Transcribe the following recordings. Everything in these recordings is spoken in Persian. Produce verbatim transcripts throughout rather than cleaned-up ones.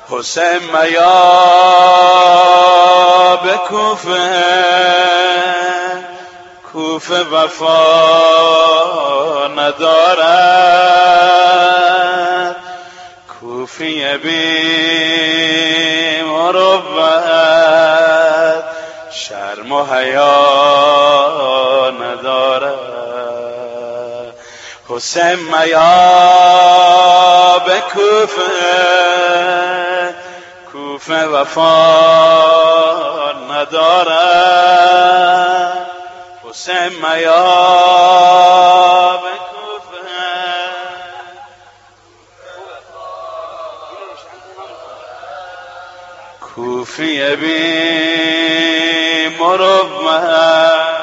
حسین میا به کوفه، کوفه وفا ندارد، کوفی بی مروت شرم و حیا ندارد. حسین میا به کوفه، کوفه وفا ندارد. حسین میا به کوفه، کوفی بی مروت.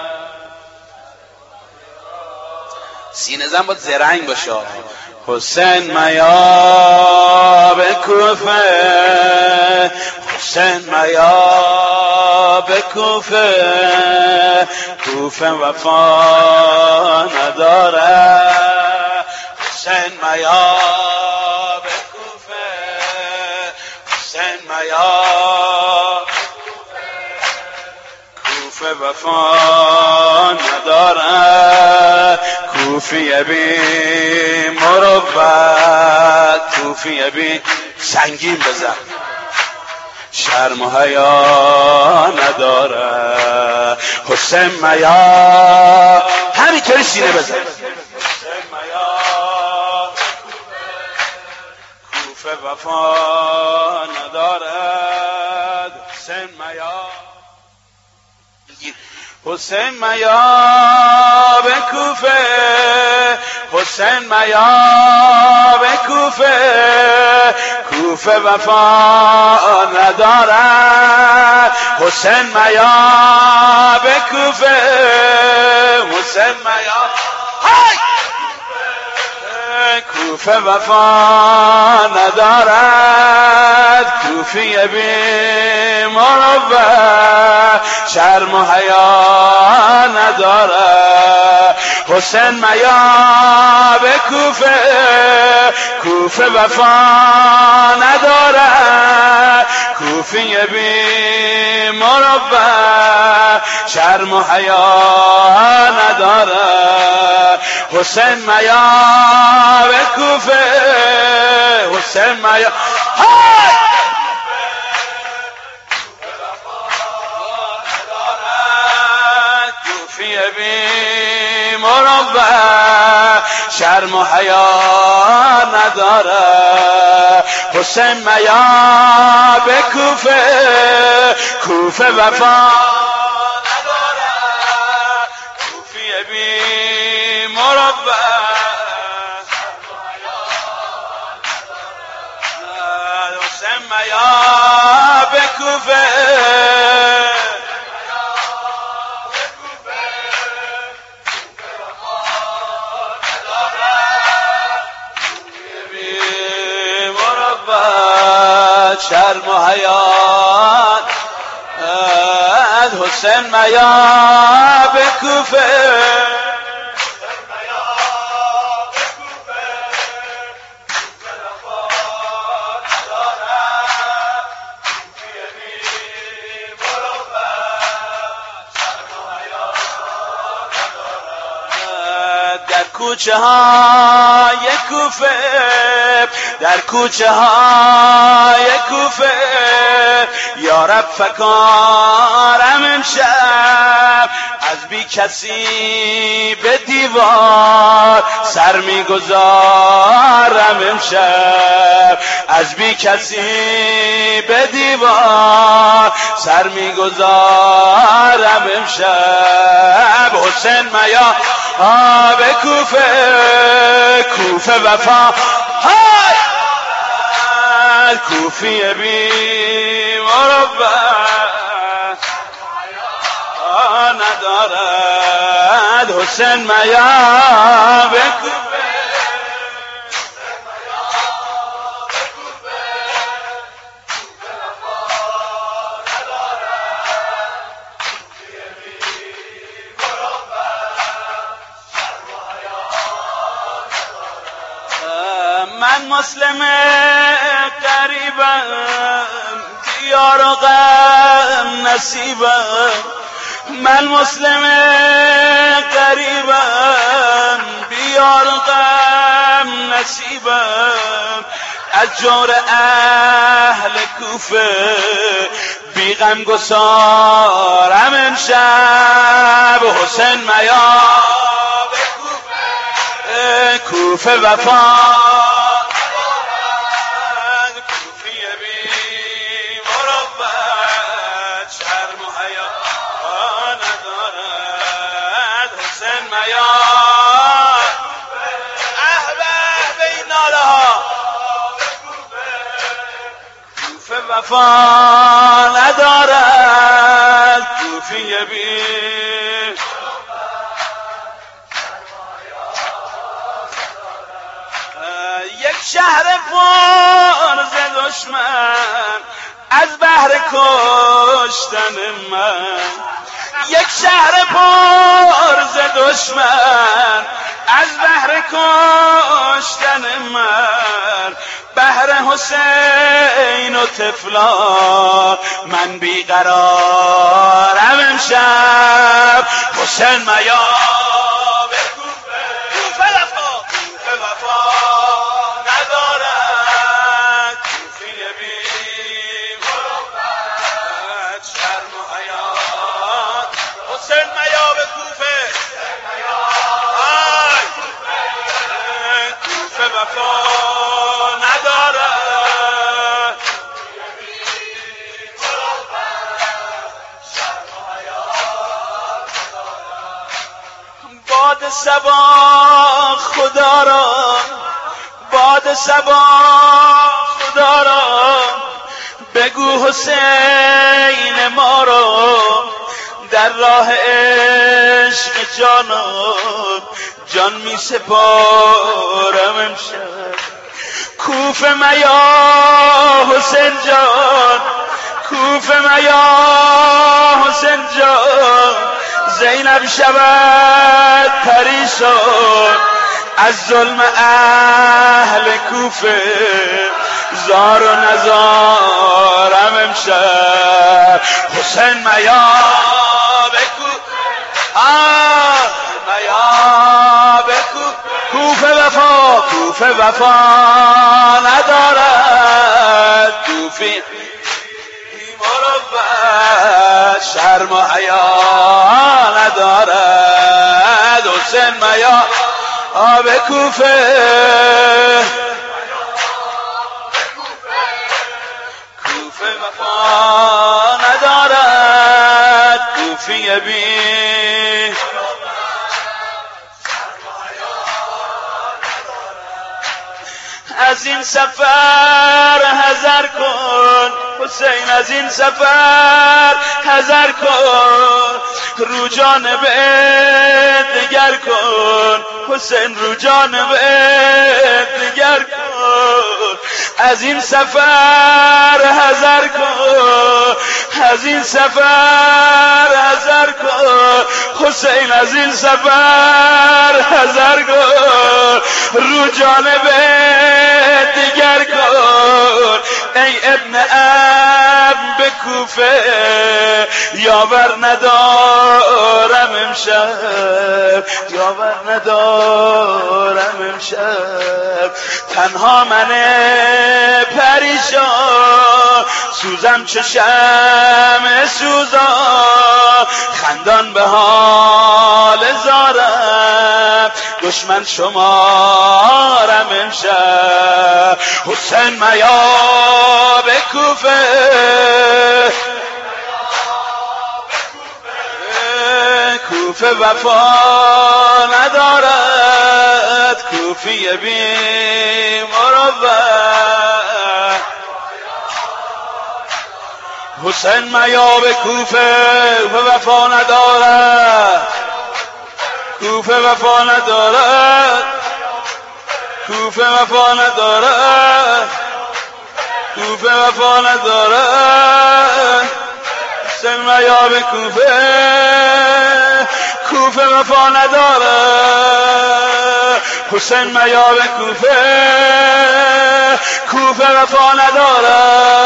سینه زن باید زرنگ باشه. حسین میا به کوفه، حسین میا به کوفه، کوفه وفا نداره. حسین میا به کوفه، حسین میا کوفه وفا نداره. کوفی بی مروت، کوفی بی سنگین بزن، شرم و حیا نداره. حسین میا همینطوری سینه بزن. حسین میا کوفه وفا ندارد. حسین میا، حسین میا به کوفه، حسین میا به کوفه، کوفه وفا ندارد. حسین میا به کوفه، حسین میا کوفه وفا ندارد. کوفی بی مروت شرم و حیا ندارد. حسین میا به کوفه، کوفه وفا ندارد. کوفی بی مروت شرم و حیا ندارد. حسین میا به کوفه، حسین میا کوفی بی مروت شرم و حیا نداره. حسین میا به کوفه، کوفه وفا نداره. کوفی بی مروت حسین میا به کوفه، شرم و حیا. حسین میا به کوفه، در کوچه های کوفه، در کوچه های کوفه یارب فکارم امشب، از بی کسی به دیوار سر میگذارم امشب، از بی کسی به دیوار سر میگذارم امشب. حسین میا به کوفه، کوفه وفا کوفی بی مروت ندارد. حسین میا به کوفه، من مسلم قریبم دیار و غم نصیبم، من مسلم قریبم بیار و غم نصیبم، از جور اهل کوفه بی غم گسارم امشب، حسین میاب کوفه کوفه وفا کوفی بی مروت شرم و حیا ندارد، حسین میاب احبه به این ناله ها کوفه وفا ندارد، کوفی بی یک شهر پر ز دشمن از بهر کشتن من، یک شهر پر ز دشمن از بهر کشتن من، بهر حسین و طفلا من بیقرارم امشب، حسین میاب کوفه وفا کوفه وفا ندارد، کوفی بی مروت شرم و حیات، حسین میاب کوفه آی کوفه وفا ندارد، باد صبا خدا را باد صبا خدا را بگو حسین ما را در راه عشق جانم جان می سپارم امشب، کوفه میا حسین جان کوفه میا حسین جان، زینب شود پریشان از ظلم اهل کوفه، زار و نزارم امشب، حسین میاب کوفه میاب کوفه وفا کوفه وفا ندارد، کوفی مروت شرم و حیا ندارد، حسین میاب آب کوفه کوفه وفا ندارد، کوفی بی از این سفر حذر کن حسین، از این سفر حذر کن، رو جانب دگر کن حسین، رو جانب دگر کن، از این سفر حذر کن، از این سفر حذر کن حسین، از این سفر حذر کن، رو جانب دیگر کن، ای ابن اب به کوفه یاور ندارم امشب، یاور ندارم امشب، تنها من پریشان سوزم چه شمع سوزا، خندان به حال زارم دشمن شمارم امشب، حسین میاب کوفه کوفه وفا ندارد، کوفی بی مروت، حسین میاب کوفه وفا ندارد، کوفه وفا ندارد، کوفه وفا ندارد، کوفه وفا ندارد، حسین میاب کوفه کوفه وفا ندارد، حسین میار کوفه کوفه وفا نداره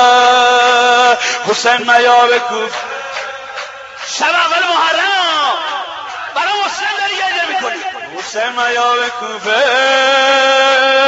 حسین میار کوفه شب اول محرم برای حسین داری گریه میکنی حسین میار کوفه